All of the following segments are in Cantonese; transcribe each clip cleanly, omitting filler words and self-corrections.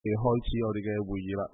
開始我哋嘅會議啦。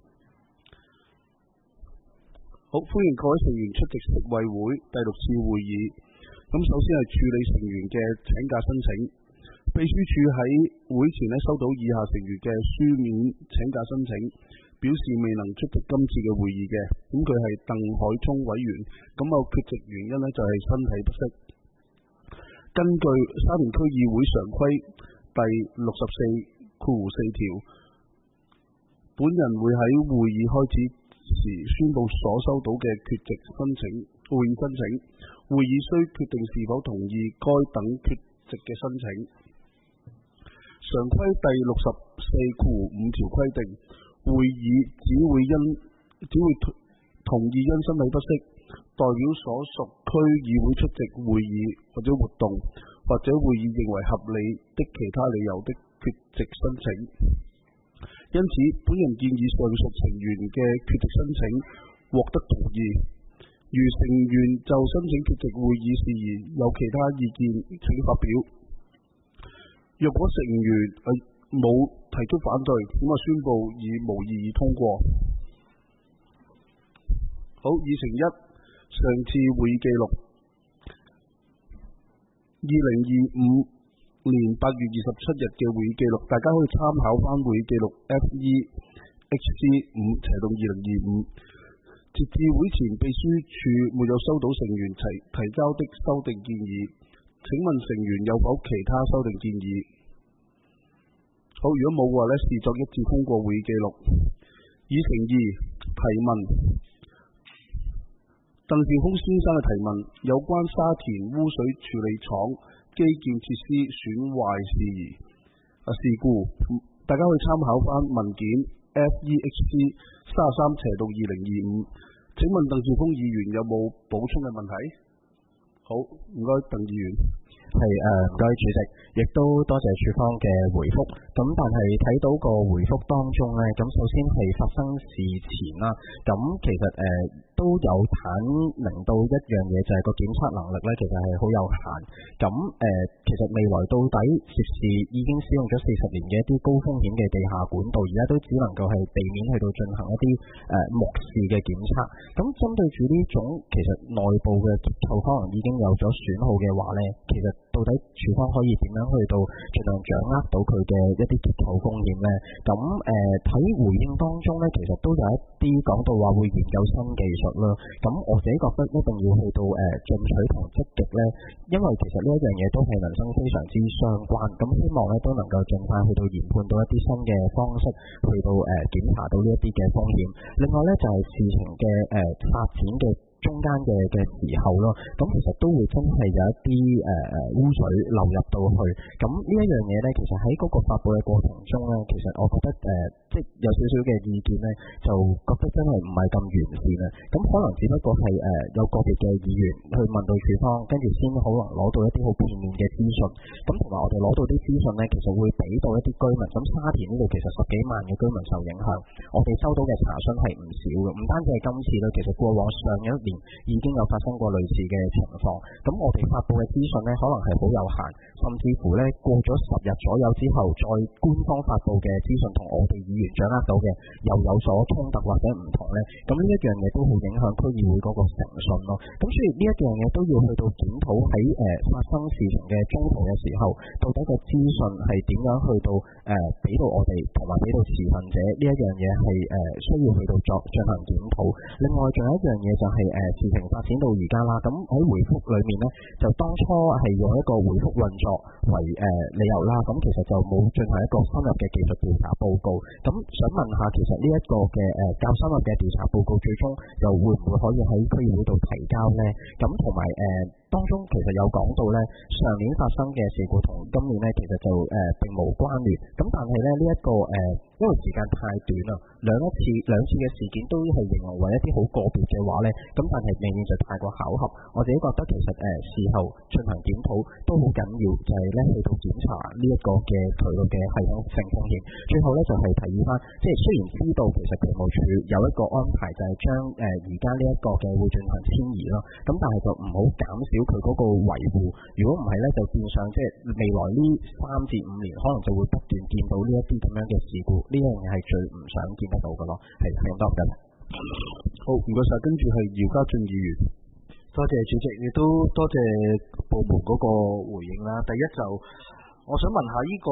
好，歡迎各位成員出席食衛會第6次會議。咁首先係處理成員嘅請假申請。秘書處喺會前收到以下成員嘅書面請假申請，表示未能出席今次嘅會議嘅。咁佢係鄧海聰委員，咁缺席原因就係身體不適。根據沙田區議會常規第64.4條，本人會喺會議開始時宣布所收到嘅缺席會議申請，會議須決定是否同意該等缺席嘅申請。常規第64.5條規定，會議只會同意因身體不適代表所屬區議會出席會議或者活動，或者會議認為合理的其他理由的缺席申請。因此，本人建議上述成員嘅缺席申請獲得同意。如成員就申請缺席會議事宜有其他意見，請發表。若果成員冇提出反對，咁宣布以無異議通過。好，議程1，上次會議記錄2025年8月27日嘅會議記錄，大家可以參考返會議記錄 FEXC5/2025。截至會前，秘書處沒有收到成員提交的修訂建議。請問成員有否其他修訂建議？好，如果冇嘅話視作一致通過會議記錄。議程2，提問。鄧兆峰先生嘅提問有關沙田污水處理廠基建設施損壞事故，大家可以參考返文件 FEXC 33/2025。請問鄧兆峰議員有冇補充嘅問題？好，唔該，鄧議員。 唔該主席，亦都多謝處方嘅回覆。咁但係睇到個回覆當中呢，咁首先係發生事前啦，咁其實都有坦明到一樣嘢，就係個檢測能力呢，其實係好有限。咁其實未來到底涉事已經使用咗40年嘅一啲高風險嘅地下管道，而家都只能夠係地面去到進行一啲目視嘅檢測。咁針對住呢種其實內部嘅結構可能已經有咗損耗嘅話呢，其實到底處方可以點樣去到盡量掌握到佢嘅一啲結構風險呢？咁喺回應當中呢，其實都有一啲講到話會研究新技術啦。咁我自己覺得一定要去到進取同積極呢，因為其實呢一樣嘢都係民生非常之相關。咁希望呢都能夠盡快去到研判到一啲新嘅方式，去到檢查到呢一啲嘅風險。另外呢，就係事情嘅發展嘅中間嘅時候咯，咁其實都會真係有一啲污水流入到去。咁呢一樣嘢呢，其實喺嗰個發布嘅過程中呢，其實我覺得即有少少嘅意見呢，就覺得真係唔係咁完善啦。咁可能只不過係有個別嘅議員去問到處方，跟住先可能攞到一啲好片面嘅資訊。咁同埋我哋攞到啲資訊呢，其實會俾到一啲居民。咁沙田呢度其實10幾萬嘅居民受影響，我哋收到嘅查詢係唔少嘅。唔單止係今次啦，其實過往上一年已經有發生過類似嘅情況。咁我哋發布嘅資訊呢，可能係好有限，甚至乎呢過咗10日左右之後，再官方發布嘅資訊同我哋議員掌握到嘅又有所衝突或者唔同呢。咁呢一樣嘢都會影響區議會嗰個誠信咯。咁所以呢一樣嘢都要去到檢討喺發生事情嘅中途嘅時候，到底個資訊係點樣去到俾到我哋同埋俾到持份者，呢一樣嘢係需要去到進行檢討。另外仲有一樣嘢就係事情發展到而家啦，咁喺回覆裏面呢，就當初係用一個回覆運作為理由啦，咁其實就冇進行一個深入嘅技術調查報告。咁想問下，其實呢一個嘅較深入嘅調查報告，最終又會唔會可以喺區議會度提交呢？咁同埋當中其實有講到呢，上年發生嘅事故同今年呢，其實就並無關聯。咁但係呢一個因為時間太短啦，兩次嘅事件都係形容為一啲好個別嘅話呢，咁但係未免就太過巧合。我自己覺得其實事後進行檢討都好緊要，就係呢去到檢查呢一個嘅渠道嘅系統性風險。最後呢，就係提議翻，即係雖然知道其實渠務署有一個安排，就係將而家呢一個嘅會進行遷移咯，咁但係就唔好減少佢嗰個維護。如果唔係咧，就變相即係未來呢3至5年，可能就會不斷見到呢一啲咁樣嘅事故。呢樣嘢係最唔想見得到嘅咯。係咁多嘅。 好，唔該晒。跟住係姚家俊議員。 多謝主席，亦都多謝部門嗰個回應啦。第一就我想問下呢個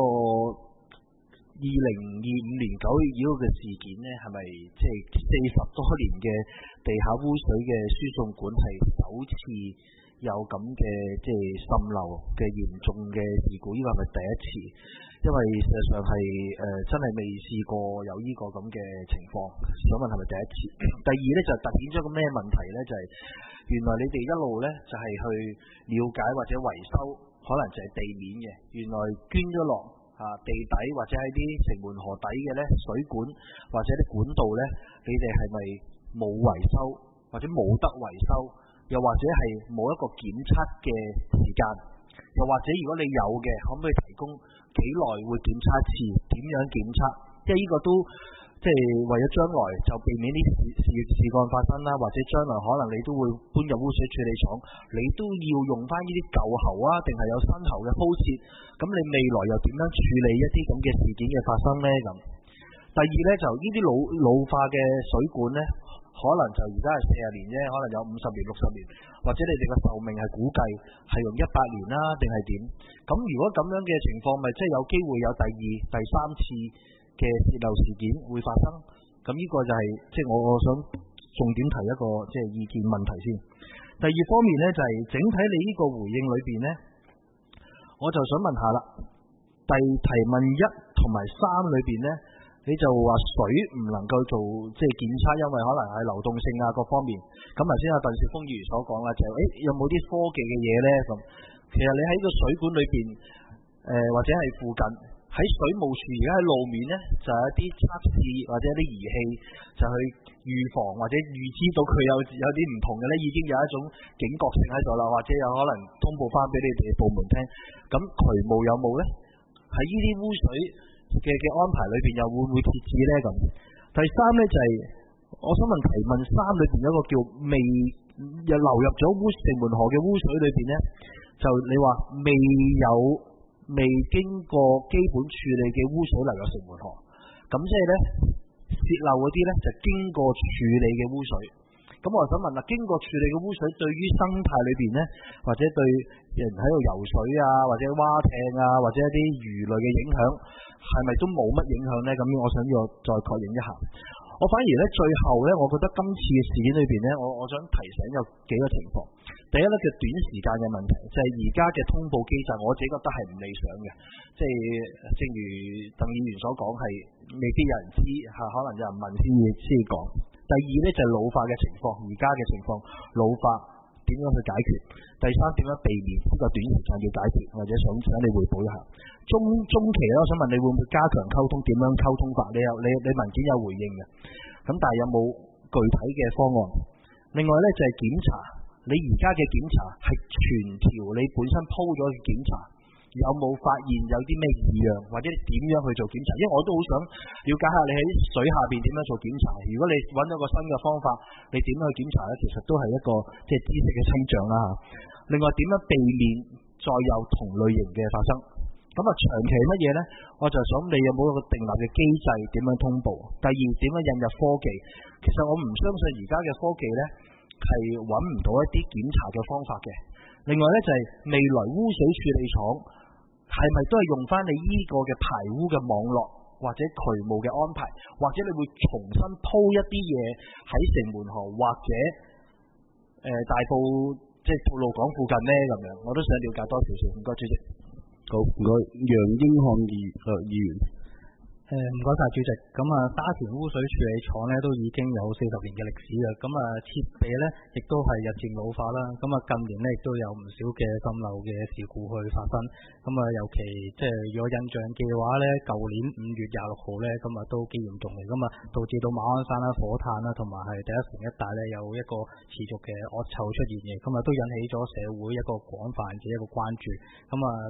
2025年9月2號嘅事件呢，係咪即係40多年嘅地下污水嘅輸送管係首次有咁嘅即係滲漏嘅嚴重嘅事故？呢個係咪第一次？因為事實上係真係未試過有呢個咁嘅情況，想問係咪第一次？第二呢，就突顯咗個咩問題呢？就係原來你哋一路呢，就係去了解或者維修，可能就係地面嘅，原來捐咗落地底或者喺啲城門河底嘅呢水管或者啲管道呢，你哋係咪冇維修或者冇得維修，又或者係冇一個檢測嘅時間，又或者如果你有嘅，可唔可以提供幾耐會檢測一次？點樣檢測？即係呢個都即係為咗將來就避免啲事幹發生啦，或者將來可能你都會搬入污水處理廠，你都要用翻呢啲舊喉啊，定係有新喉嘅鋪設？咁你未來又點樣處理一啲咁嘅事件嘅發生呢？咁第二呢，就呢啲老化嘅水管呢，可能就而家係40年啫，可能有50年、60年，或者你哋嘅壽命係估計係用100年啦，定係點？咁如果咁樣嘅情況，咪即係有機會有第2、第3次嘅泄漏事件會發生？咁呢個就係即係我想重點提一個即係意見問題先。第二方面呢，就係整體你呢個回應裏邊呢，我就想問下啦，提問1同埋3裏邊呢，你就話水唔能夠做即係檢測，因為可能係流動性啊各方面。咁頭先阿鄧兆峰議員所講啦，就有冇啲科技嘅嘢呢？咁其實你喺個水管裏邊或者係附近喺水務署而家喺路面呢，就有一啲測試或者一啲儀器，就去預防或者預知到佢有啲唔同嘅呢，已經有一種警覺性喺度啦，或者有可能通報翻俾你哋部門聽。咁渠務有冇呢？喺呢啲污水嘅安排裏邊又會唔會設置呢？咁第3呢，就係我想問提問3裏邊有一個叫又流入咗城門河嘅污水裏邊呢，就你話未經過基本處理嘅污水流入城門河，咁即係呢泄漏嗰啲呢，就經過處理嘅污水。咁我想問啦，經過處理嘅污水對於生態裏邊呢，或者對人喺度游水啊，或者蛙艇啊，或者一啲魚類嘅影響，係咪都冇乜影響呢？咁我想要再確認一下。我反而呢，最後呢，我覺得今次嘅事件裏邊呢，我想提醒有幾個情況。第一呢，叫短時間嘅問題，就係而家嘅通報機制，我自己覺得係唔理想嘅。即係正如鄧議員所講，係未必有人知嚇，可能有人問先講。第二呢，就係老化嘅情況，而家嘅情況老化點樣去解決？第3點樣避免呢個短時間要解決？或者想你匯報一下。中期呢，我想問你會唔會加強溝通？點樣溝通法？你文件有回應嘅，咁但係有冇具體嘅方案？另外呢，就係檢查，你而家嘅檢查係全條你本身鋪咗嘅檢查，有冇發現有啲咩異樣，或者點樣去做檢查？因為我都好想了解下你喺水下邊點樣做檢查。如果你揾到個新嘅方法，你點樣去檢查呢？其實都係一個即係知識嘅增長啦。另外點樣避免再有同類型嘅發生？咁長期乜嘢呢？我就想你有冇一個訂立嘅機制，點樣通報？第二，點樣引入科技？其實我唔相信而家嘅科技呢係揾唔到一啲檢查嘅方法嘅。另外呢，就係未來污水處理廠係咪都係用翻你呢個嘅排污嘅網絡或者渠務嘅安排，或者你會重新鋪一啲嘢喺城門河或者大埔即係吐露港附近呢？咁樣我都想了解多少少。唔該主席。 好，唔該，楊英漢議員。 唔該晒主席。咁沙田污水處理廠呢都已經有40年嘅歷史啦。咁設備呢亦都係日漸老化啦。咁近年呢亦都有唔少嘅滲漏嘅事故去發生。咁尤其即係如果印象嘅話呢，舊年5月26號呢，咁都幾嚴重嚟。咁導致到馬鞍山啦、火炭啦，同埋係第一城一帶呢有一個持續嘅惡臭出現嘅。咁都引起咗社會一個廣泛嘅一個關注。咁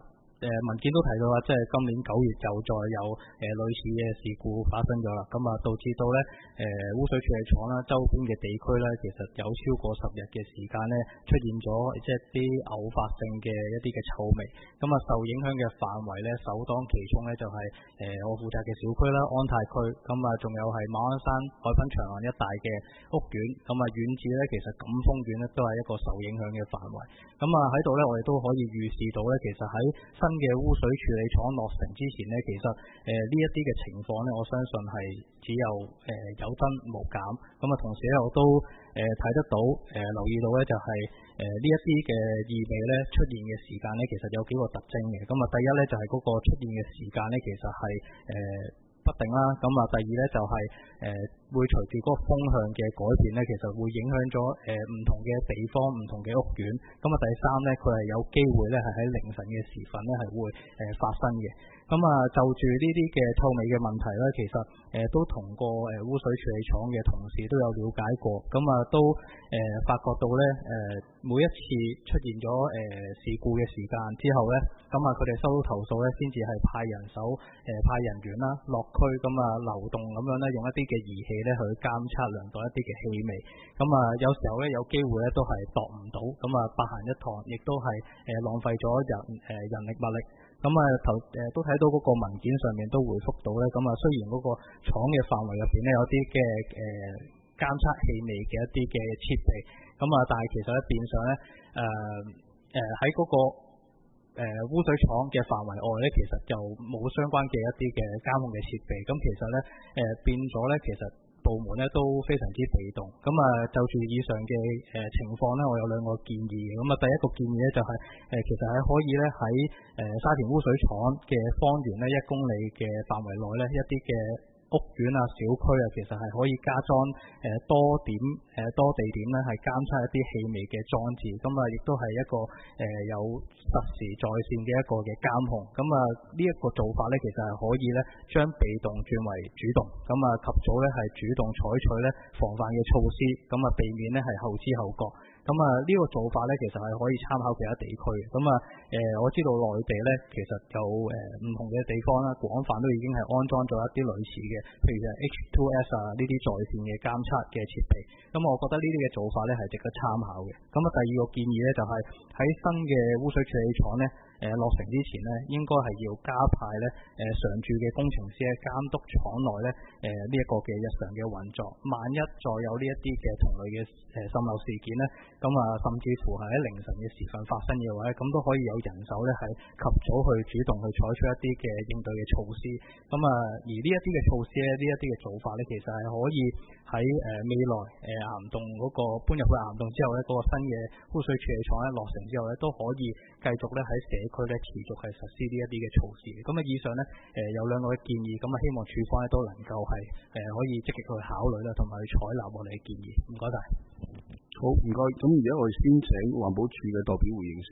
文件都提到啦，即係今年9月又再有類似嘅事故發生咗啦，咁啊導致到咧污水處理廠啦周邊嘅地區咧，其實有超過10日嘅時間咧出現咗即係啲偶發性嘅一啲嘅臭味，咁啊受影響嘅範圍咧首當其衝咧就係我負責嘅小區啦安泰區，咁啊仲有係馬鞍山海濱長廊一帶嘅屋苑，咁啊遠至咧其實錦豐苑咧都係一個受影響嘅範圍，咁啊喺度咧我哋都可以預示到咧，其實喺新嘅污水處理廠落成之前咧，其實呢一啲嘅情況咧，我相信係只有有增無減，咁啊同時咧我都睇得到留意到咧就係呢一啲嘅異味咧出現嘅時間咧，其實有幾個特徵嘅，咁啊第一咧就係嗰個出現嘅時間咧，其實係不定啦，咁啊第二咧就係會隨住嗰個風向嘅改變咧，其實會影響咗唔同嘅地方、唔同嘅屋苑。咁啊第三咧，佢係有機會咧係喺凌晨嘅時分咧係會發生嘅。咁啊就住呢啲嘅臭味嘅問題咧，其實都同個污水處理廠嘅同事都有了解過，咁啊都發覺到咧每一次出現咗事故嘅時間之後咧，咁啊佢哋收到投訴咧，先至係派人手派人員啦落區，咁啊流動咁樣咧用一啲嘅儀器咧去監測量度一啲嘅氣味，咁啊有時候咧有機會咧都係度唔到，咁啊白行一趟，亦都係浪費咗人力物力。咁啊都睇到嗰個文件上面都回覆到咧，咁啊雖然嗰個廠嘅範圍入邊咧有啲嘅監測氣味嘅一啲嘅設備，咁啊但係其實咧變相咧喺嗰個污水廠嘅範圍外咧，其實就冇相關嘅一啲嘅監控嘅設備，咁其實咧變咗咧其實部門咧都非常之被動，咁啊就住以上嘅情況咧，我有2個建議嘅。咁啊第一個建議咧就係其實係可以咧喺沙田污水廠嘅方圓咧1公里嘅範圍內咧一啲嘅屋苑啊、小區啊，其實係可以加裝多地點咧係監測一啲氣味嘅裝置，咁啊亦都係一個有實時在線嘅一個嘅監控，咁啊呢一個做法咧其實係可以咧將被動轉為主動，咁啊及早咧係主動採取咧防範嘅措施，咁啊避免咧係後知後覺。咁啊呢個做法咧其實係可以參考其他地區嘅，咁啊我知道內地咧其實有唔同嘅地方啦，廣泛都已經係安裝咗一啲類似嘅，譬如係 H2S 啊呢啲在線嘅監測嘅設備，咁我覺得呢啲嘅做法咧係值得參考嘅。咁啊第二個建議咧就係喺新嘅污水處理廠咧落成之前咧，應該係要加派咧常駐嘅工程師監督廠內咧呢一個嘅日常嘅運作。萬一再有呢一啲嘅同類嘅滲漏事件咧，咁啊甚至乎係喺凌晨嘅時分發生嘅話咧，咁都可以有人手咧係及早去主動去採取一啲嘅應對嘅措施。咁啊而呢一啲嘅措施咧，呢一啲嘅做法咧，其實係可以喺未來岩洞嗰個搬入去岩洞之後咧，嗰個新嘅污水處理廠咧落成之後咧，都可以繼續咧喺社區咧持續係實施呢一啲嘅措施。咁啊以上咧有2個嘅建議，咁啊希望署方咧都能夠係可以積極去考慮啦，同埋去採納我哋嘅建議。唔該晒。 好，唔該。咁而家我哋先請環保署嘅代表回應先。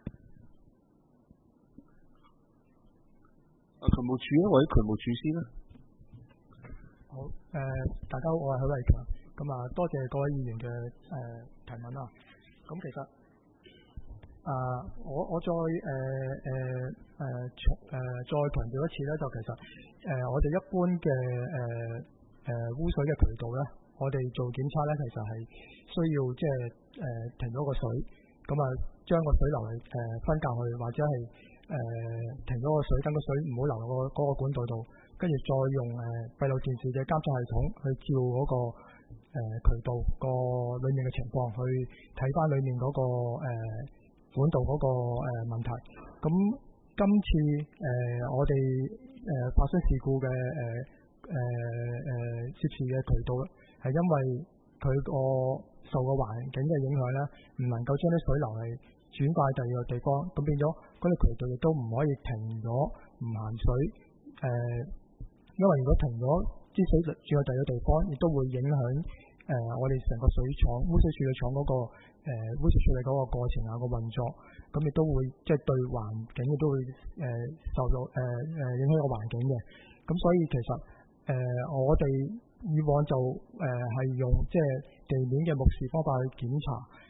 渠務署咧，或者渠務署先啦。 好，大家好，我係許偉強。咁啊，多謝各位議員嘅提問啦。咁其實我再強調一次咧，就其實我哋一般嘅污水嘅渠道咧，我哋做檢測咧，其實係需要即係停咗個水，咁啊將個水流嚟分隔去，或者係停咗個水，等個水唔好流落嗰個管道度，跟住再用閉路電視嘅監測系統去照嗰個渠道個裡面嘅情況，去睇翻裡面嗰個管道嗰個問題。咁今次我哋發生事故嘅涉事嘅渠道，係因為佢個受個環境嘅影響咧，唔能夠將啲水流係轉化第二個地方，咁變咗嗰啲渠道亦都唔可以停咗唔行水。因為如果停咗啲水轉去第二個地方，亦都會影響我哋成個水廠污水處理廠嗰個污水處理嗰個過程啊個運作，咁亦都會即係對環境亦都會受到影響個環境嘅。咁所以其實我哋以往就係用即係地面嘅目視方法去檢查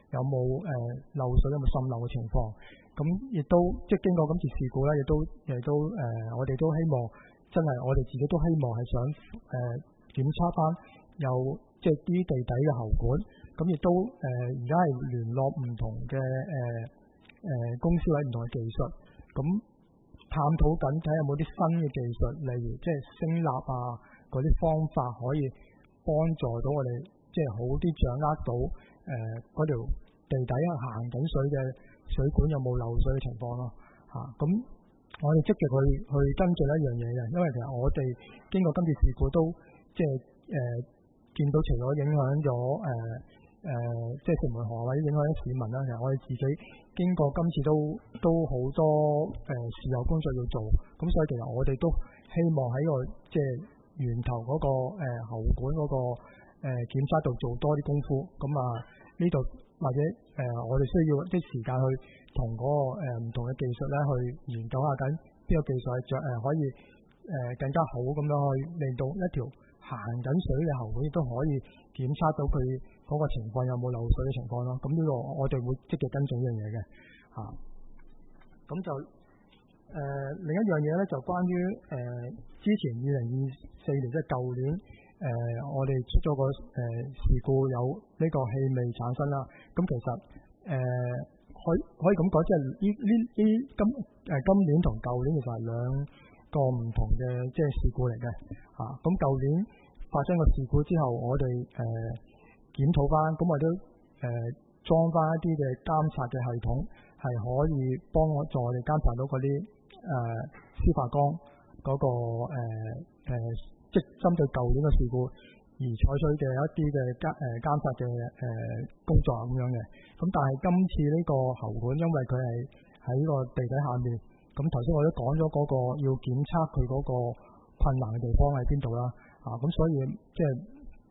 有冇漏水，有冇滲漏嘅情況。咁亦都即係經過今次事故咧，亦都我哋都希望真係我哋自己都希望係想檢測翻有即係啲地底嘅喉管。咁亦都而家係聯絡唔同嘅公司或者唔同嘅技術，咁探討緊睇有冇啲新嘅技術，例如即係聲納啊嗰啲方法可以幫助到我哋即係好啲掌握到嗰條地底行緊水嘅水管有冇漏水嘅情況咯嚇。咁我哋積極去跟進一樣嘢嘅，因為其實我哋經過今次事故都即係見到除咗影響咗即係城門河或者影響啲市民啦，其實我哋自己經過今次都好多事後工作要做，咁所以其實我哋都希望喺個即係源頭嗰個喉管嗰個檢測度做多啲功夫。咁呢度或者我哋需要啲時間去同嗰個唔同嘅技術咧去研究下緊邊個技術係可以更加好咁樣去令到一條行緊水嘅喉管亦都可以檢測到佢嗰個情況有冇漏水嘅情況咯。咁呢個我哋會積極跟進呢樣嘢嘅嚇。咁就另一樣嘢咧，就關於之前2024年即係舊年我哋出咗個事故有呢個氣味產生啦。咁其實可以咁講，即係今年同舊年其實係兩個唔同嘅即係事故嚟嘅嚇。咁舊年發生個事故之後，我哋檢討翻，咁我都裝翻一啲嘅監察嘅系統，係可以幫助我哋監察到嗰啲司法崗嗰個即係針對舊年嘅事故而採取嘅一啲嘅監察嘅工作咁樣嘅。咁但係今次呢個喉管，因為佢係喺個地底下面，咁頭先我都講咗嗰個要檢測佢嗰個困難嘅地方喺邊度啦。咁所以即係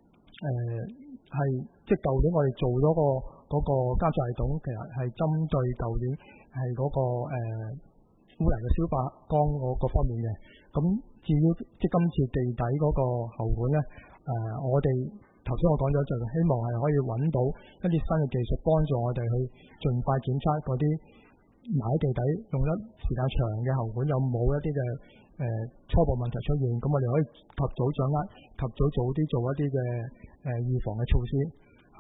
即係舊年我哋做咗嗰個監察系統，其實係針對舊年係嗰個污泥嘅消化缸嗰方面嘅。咁至於即係今次地底嗰個喉管咧，我哋頭先我講咗就希望係可以揾到一啲新嘅技術，幫助我哋去盡快檢測嗰啲埋喺地底用得時間長嘅喉管有冇一啲嘅初步問題出現，咁我哋可以及早掌握，及早早啲做一啲嘅預防嘅措施嚇。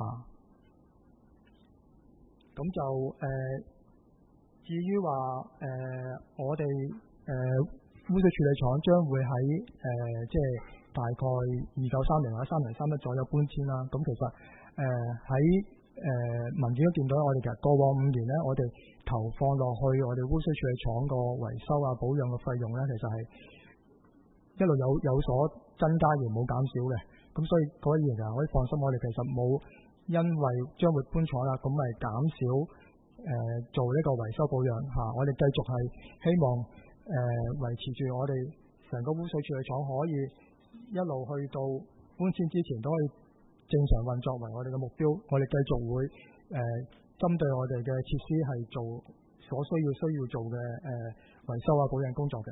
咁就至於話我哋污水處理廠將會喺即係大概2930或者3031左右搬遷啦。咁其實喺文件都見到，我哋其實過往5年咧，我哋投放落去我哋污水處理廠個維修啊保養嘅費用咧，其實係一路有所增加而冇減少嘅。咁所以各位議員其實可以放心，我哋其實冇因為將會搬廠啦，咁咪減少做呢個維修保養嚇。我哋繼續係希望維持住我哋成個污水處理廠可以一路去到搬遷之前都可以正常運作為我哋嘅目標。我哋繼續會針對我哋嘅設施係做所需要做嘅維修啊保養工作嘅。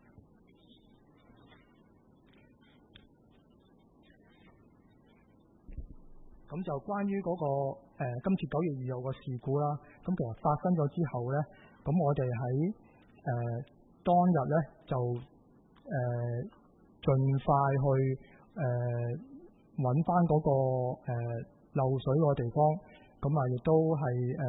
咁就關於嗰個今次9月2號嘅事故啦，咁其實發生咗之後咧，咁我哋喺當日咧就盡快去揾翻嗰個漏水個地方，咁亦都係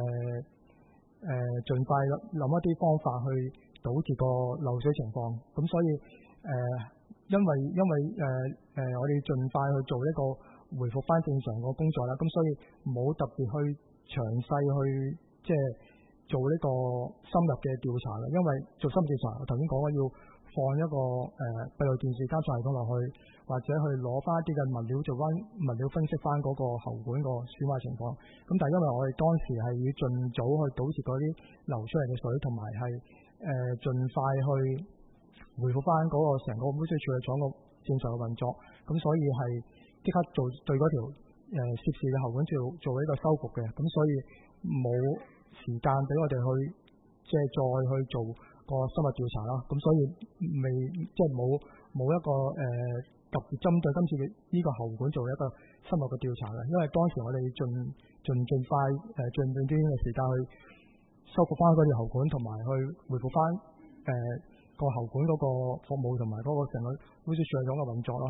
盡快諗一啲方法去堵截個漏水情況。咁所以因為我哋盡快去做一個回復翻正常個工作啦，咁所以冇特別去詳細去即係做呢個深入嘅調查啦。因為做深入調查，我頭先講過要放一個閉路電視監察系統落去，或者去攞翻一啲嘅物料做翻物料分析翻嗰個喉管個損壞情況。咁但係因為我哋當時係要盡早去堵截嗰啲流出嚟嘅水，同埋係盡快去回復翻嗰個成個污水處理廠個正常嘅運作，咁所以係即刻做對嗰條涉事嘅喉管做一個修復嘅。咁所以冇時間俾我哋去即係再去做個深入調查啦。咁所以未即係冇一個特別針對今次嘅呢個喉管做一個深入嘅調查嘅，因為當時我哋盡快盡短嘅時間去修復翻嗰條喉管，同埋去回復翻個喉管嗰個服務同埋嗰個成個污水處理廠嘅運作咯。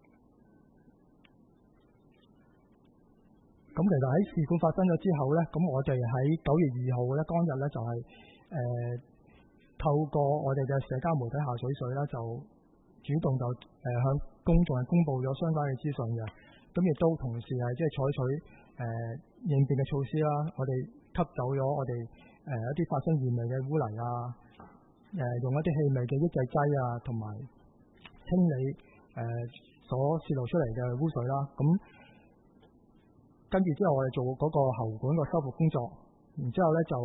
咁其實喺事故發生咗之後咧，咁我哋喺9月2號咧當日咧就係透過我哋嘅社交媒體下水水咧，就主動就向公眾係公佈咗相關嘅資訊嘅。咁亦都同時係即係採取應變嘅措施啦。我哋吸走咗我哋一啲發生異味嘅污泥啊，用一啲氣味嘅抑制劑啊，同埋清理所泄露出嚟嘅污水啦。咁跟住之後，我哋做嗰個喉管個修復工作，然之後咧就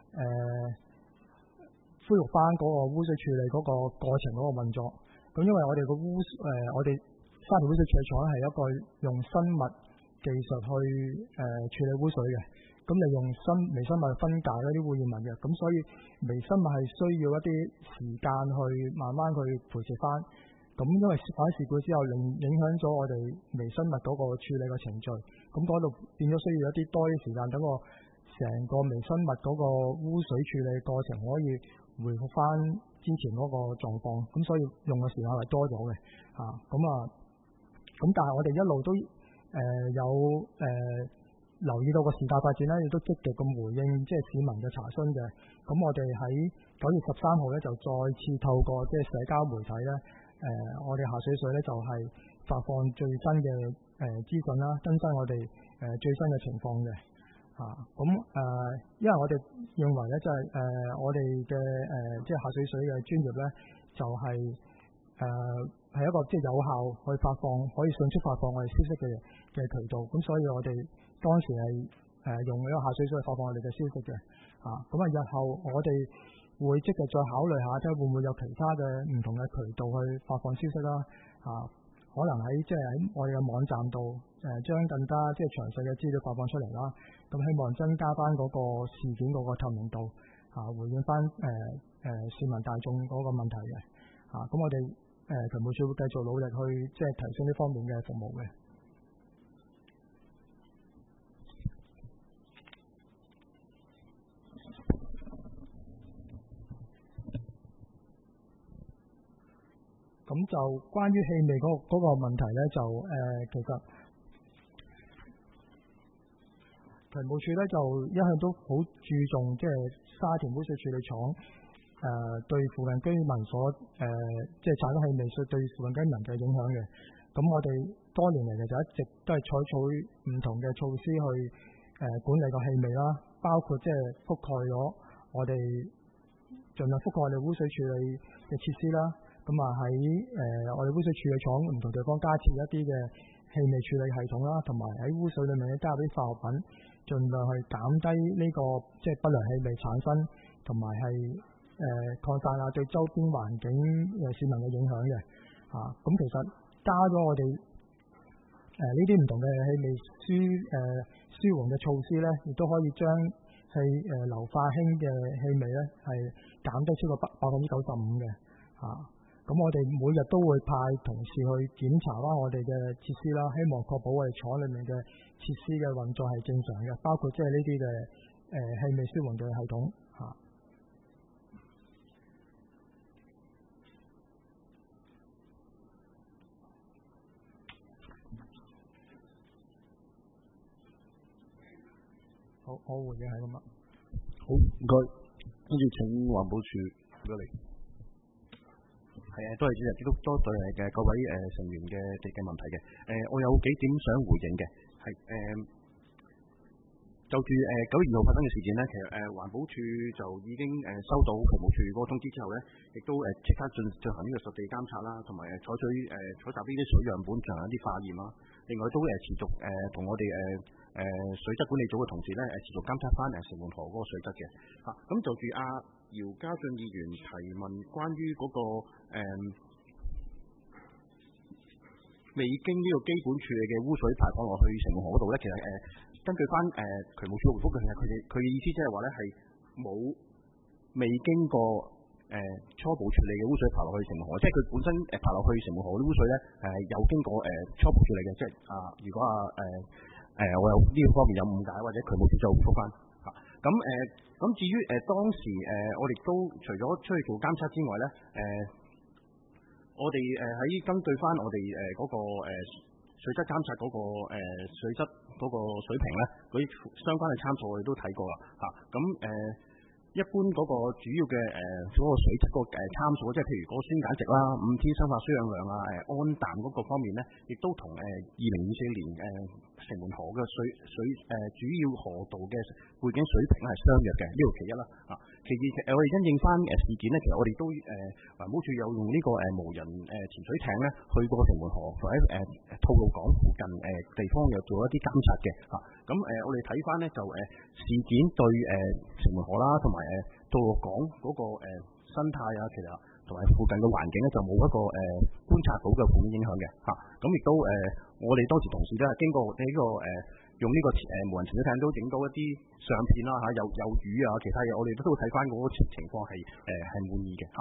恢復翻嗰個污水處理嗰個過程嗰個運作。咁因為我哋個我哋沙田污水處理廠係一個用生物技術去處理污水嘅，咁你用微生物分解嗰啲污染物嘅，咁所以微生物係需要一啲時間去慢慢去培植翻。咁因為發生事故之後，影響咗我哋微生物嗰個處理嘅程序，咁嗰度變咗需要一啲多啲時間，等個成個微生物嗰個污水處理過程可以回復翻之前嗰個狀況，咁所以用嘅時間係多咗嘅嚇。咁但係我哋一路都有留意到個事態發展咧，亦都積極咁回應即係市民嘅查詢嘅。咁我哋喺9月13號咧就再次透過即係社交媒體咧。我哋下水水咧就係發放最新嘅資訊啦，更新我哋最新嘅情況嘅咁因為我哋認為咧就係我哋嘅即係下水水嘅專業咧，就係一個即係有效去發放，可以迅速發放我哋消息嘅渠道。咁所以我哋當時係用呢個下水水去發放我哋嘅消息嘅咁日後我哋會積極再考慮下，睇下會唔會有其他嘅唔同嘅渠道去發放消息啦可能喺我哋嘅網站度將更加即係詳細嘅資料發放出嚟啦。咁希望增加翻嗰個事件嗰個透明度回應翻市民大眾嗰個問題嘅咁我哋渠務署會繼續努力去即係提升呢方面嘅服務嘅。咁就關於氣味嗰個問題咧，就其實渠務署咧就一向都好注重即係沙田污水處理廠對附近居民所即係產生氣味對附近居民嘅影響嘅。咁我哋多年嚟其實一直都係採取唔同嘅措施去管理個氣味啦，包括即係覆蓋咗我哋盡量覆蓋我哋污水處理嘅設施啦。咁喺我哋污水處理廠唔同地方加設一啲嘅氣味處理系統啦，同埋喺污水裏面加入啲化學品，盡量去減低呢個即係不良氣味產生，同埋係擴散對周邊環境市民嘅影響嘅咁其實加咗我哋呢啲唔同嘅氣味舒緩嘅措施咧，亦都可以將硫化氫嘅氣味咧係減低超過95%嘅咁我哋每日都會派同事去檢查翻我哋嘅設施啦，希望確保我哋廠裏面嘅設施嘅運作係正常嘅，包括即係呢啲嘅氣味舒緩嘅系統好，我回應係咁啦。 好，唔該，跟住請環保署過嚟。 多謝主席，亦都多謝各位成員嘅問題嘅。我有幾點想回應嘅，就住9月2號發生嘅事件呢，其實環保署就已經收到渠務署嗰個通知之後呢，亦都即刻進行呢個實地監察啦，同埋採集呢啲水樣本進行一啲化驗啦。另外都持續同我哋水質管理組嘅同事呢持續監測翻城門河嗰個水質嘅咁就住姚家俊議員提問關於嗰個未經呢個基本處理嘅污水排放落去城門河嗰度咧，其實根據翻渠務署回覆嘅，佢嘅意思即係話咧係未經過初步處理嘅污水排落去城門河，即係佢本身排落去城門河啲污水咧有經過初步處理嘅，即係如果我有呢個方面有誤解或者渠務署就回覆翻嚇。咁至於當時我哋都除咗出去做監測之外咧，我哋喺根據翻我哋嗰個水質監測嗰個水質嗰個水平咧，嗰啲相關嘅參數我哋都睇過啦嚇。咁一般嗰個主要嘅嗰個水質嗰個參數，即係譬如嗰個酸鹼值啦、5天生化衰氧量啊、氨氮嗰個方面咧，亦都同2024年城門河嘅水主要河道嘅背景水平係相若嘅，呢個其一啦嚇。其二我哋因應翻事件咧，其實我哋都環保署有用呢個無人潛水艇咧去過城門河或者吐露港附近地方又做一啲監察嘅嚇。咁我哋睇翻咧就事件對城門河啦同埋吐露港嗰個生態啊，其實同埋附近嘅環境咧就冇一個觀察到嘅負面影響嘅嚇。咁亦都我哋當時同事咧經過呢個用呢個無人潛水艇都影到一啲相片啦嚇，有魚啊其他嘢，我哋都睇翻嗰個情況係滿意嘅嚇。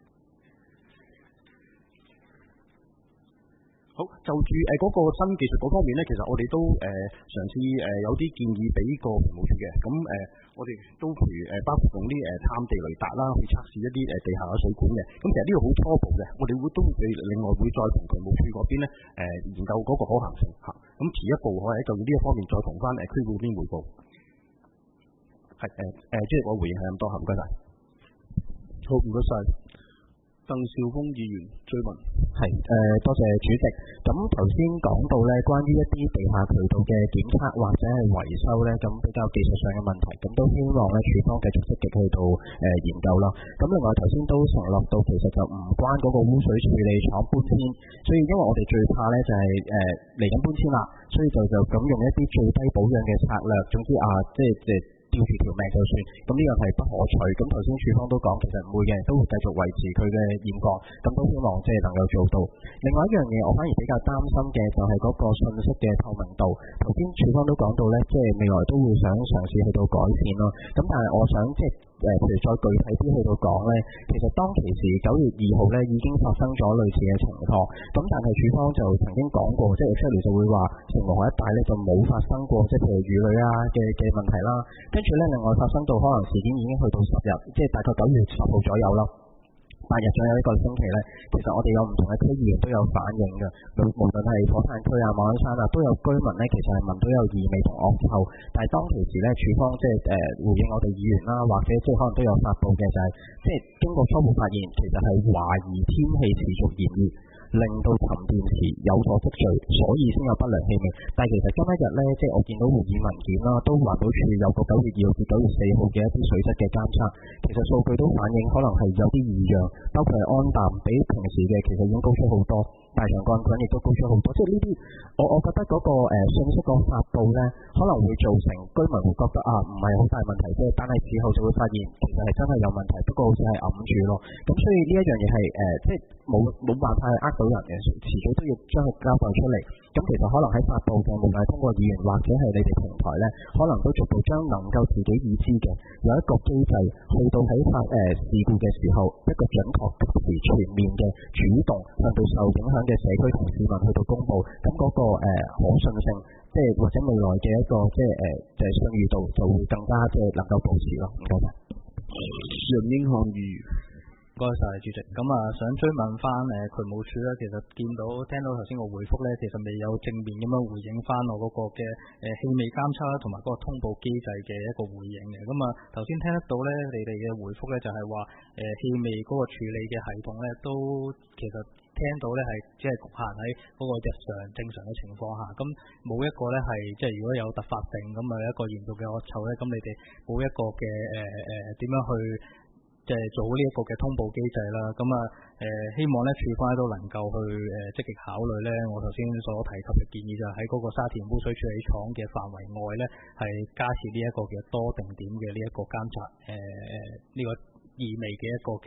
好，就住嗰個新技術嗰方面咧，其實我哋都嘗試有啲建議俾個渠務署嘅。咁我哋都譬如包括用啲探地雷達啦，去測試一啲地下嘅水管嘅。咁其實呢個好初步嘅，我哋都另外會再同渠務署嗰邊咧研究嗰個可行性嚇。咁遲一步可以就呢一方面再同翻區嗰邊匯報。係即係我回應係咁多嚇，唔該晒。 好，唔該晒。鄧兆峰議員追問。 係多謝主席。咁頭先講到咧，關於一啲地下渠道嘅檢測或者係維修咧，咁比較技術上嘅問題，咁都希望咧署方繼續積極去到研究啦。咁另外頭先都承諾到，其實就唔關嗰個污水處理廠搬遷，所以因為我哋最怕咧就係嚟緊搬遷啦，所以就咁用一啲最低保養嘅策略，總之即係吊住條命就算，咁呢樣係不可取。咁頭先署方都講，其實唔會嘅，都會繼續維持佢嘅現狀，咁都希望即係能夠做到。另外一樣嘢，我反而比較擔心嘅就係嗰個信息嘅透明度。頭先署方都講到咧，即係未來都會想嘗試去到改善咯。咁但係我想即係譬如再具體啲去到講咧，其實當其時9月2號咧已經發生咗類似嘅情況，咁但係署方就曾經講過，即係 exactly 就會話城門河一帶咧就冇發生過即係譬如魚類啊嘅問題啦。跟住咧另外發生到可能事件已經去到10日，即係大概9月10號左右啦。8日左右一個星期咧，其實我哋有唔同嘅區議員都有反映嘅，無論係火炭區啊、馬鞍山啊，都有居民咧，其實係聞到有異味同惡臭。但係當其時咧，署方即係回應我哋議員啦，或者即係可能都有發布嘅，就係即係經過初步發現，其實係懷疑天氣持續炎熱，令到沉澱池有所積聚，所以先有不良氣味。但係其實今一日咧，即係我見到會議文件啦，都環保署有個9月2號至9月4號嘅一啲水質嘅監測，其實數據都反映可能係有啲異樣，包括係氨氮比平時嘅其實已經高出好多，大腸桿菌亦都高出好多。即係呢啲，我覺得嗰個信息個發布咧，可能會造成居民會覺得唔係好大問題啫，但係事後就會發現其實係真係有問題，不過好似係揞住咯。咁所以呢一樣嘢係即係冇辦法去到人嘅，遲早都要將佢交代出嚟。咁其實可能喺發布嘅，無論係通過議員或者係你哋平台咧，可能都逐步將能夠自己已知嘅有一個機制，去到喺事故嘅時候，一個準確、及時、全面嘅主動向到受影響嘅社區同市民去到公佈，咁嗰個可信性，即係或者未來嘅一個即係信譽度就會更加即係能夠保持咯。唔該晒。 楊英漢議員。 唔該晒主席，咁想追問翻渠務署咧，其實聽到頭先個回覆咧，其實未有正面咁樣回應翻我嗰個嘅氣味監測啦，同埋嗰個通報機制嘅一個回應嘅。咁頭先聽得到咧，你哋嘅回覆咧就係話氣味嗰個處理嘅系統咧，都其實聽到咧係只係局限喺嗰個日常正常嘅情況下，咁冇一個咧係即係如果有突發性咁一個嚴重嘅惡臭咧，咁你哋冇一個嘅點樣去即係做呢一個嘅通報機制啦，咁希望咧署方都能夠去積極考慮咧，我頭先所提及嘅建議就係喺嗰個沙田污水處理廠嘅範圍外咧，係加設呢一個嘅多定點嘅呢一個監察呢個異味嘅一個嘅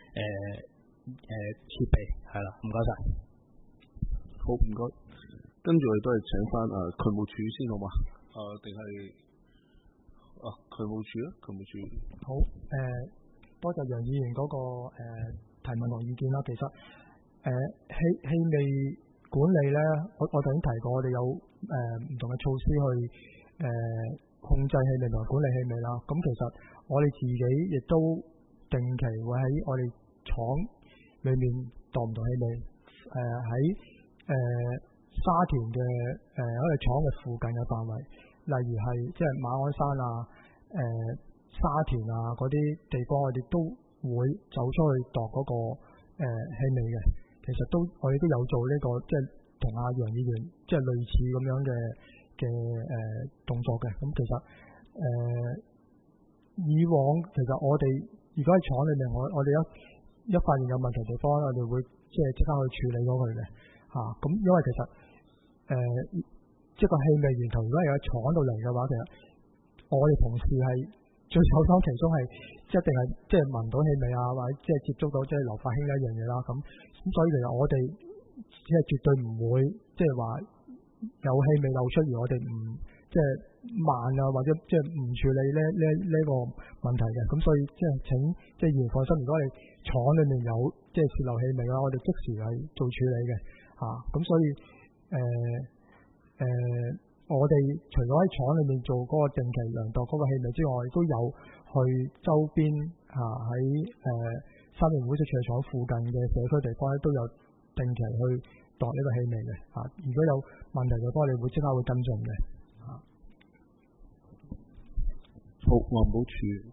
設備，係啦，唔該晒。 好，唔該。跟住我哋都係請翻渠務署先好嘛？定係渠務署啊？渠務署。 好多謝楊議員嗰個提問同意見啦。其實氣味管理咧，我頭先提過，我哋有唔同嘅措施去控制氣味同埋管理氣味啦。咁其實我哋自己亦都定期會喺我哋廠裏面度唔同氣味，喺沙田嘅我哋廠嘅附近嘅範圍，例如係即係馬鞍山啊、沙田啊嗰啲地方，我哋都會走出去度嗰個氣味嘅。其實我哋都有做呢個，即係同阿楊議員即係類似咁樣嘅動作嘅。咁其實以往其實我哋如果喺廠裏面，我哋一發現有問題地方，我哋會即刻去處理咗佢嘅嚇。咁因為其實即係個氣味源頭，如果係喺廠度嚟嘅話，其實我哋同事係最首當其衝係一定係即係聞到氣味啊，或者即係接觸到即係硫化氫呢一樣嘢啦。咁所以其實我哋即係絕對唔會即係話有氣味漏出，而我哋唔即係慢啊，或者即係唔處理呢個問題嘅。咁所以即係請即係議員放心，如果你廠裏面有即係泄漏氣味嘅話，我哋即時係做處理嘅嚇。咁所以我哋除咗喺廠裏面做嗰個定期量度嗰個氣味之外，亦都有去周邊喺三元會社廚藝廠附近嘅社區地方咧，都有定期去度呢個氣味嘅嚇。如果有問題嘅話，我哋會即刻會跟進嘅嚇。 好，環保署，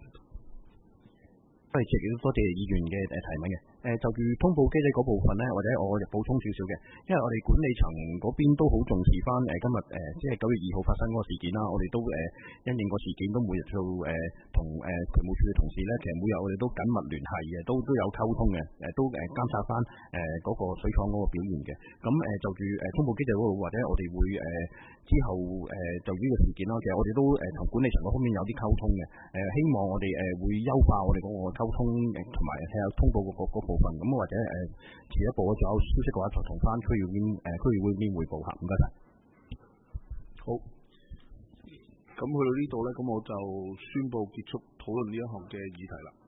多謝多謝議員嘅提問嘅。就住通報機制嗰部分呢，或者我補充少少嘅，因為我哋管理層嗰邊都好重視翻今日即係9月2號發生嗰個事件啦，我哋都因應個事件都每日做同渠務署嘅同事呢，其實每日我哋都緊密聯繫嘅，都有溝通嘅，都監察翻嗰個水廠嗰個表現嘅。咁就住通報機制嗰度，或者我哋會之後就呢個事件啦，其實我哋都同管理層嗰方面有啲溝通嘅，希望我哋會優化我哋嗰個溝通同埋睇下通報嗰部分，咁或者遲一步仲有消息嘅話，就同翻區議會邊匯報下。唔該晒。 好，咁去到呢度咧，咁我就宣布結束討論呢一項嘅議題啦。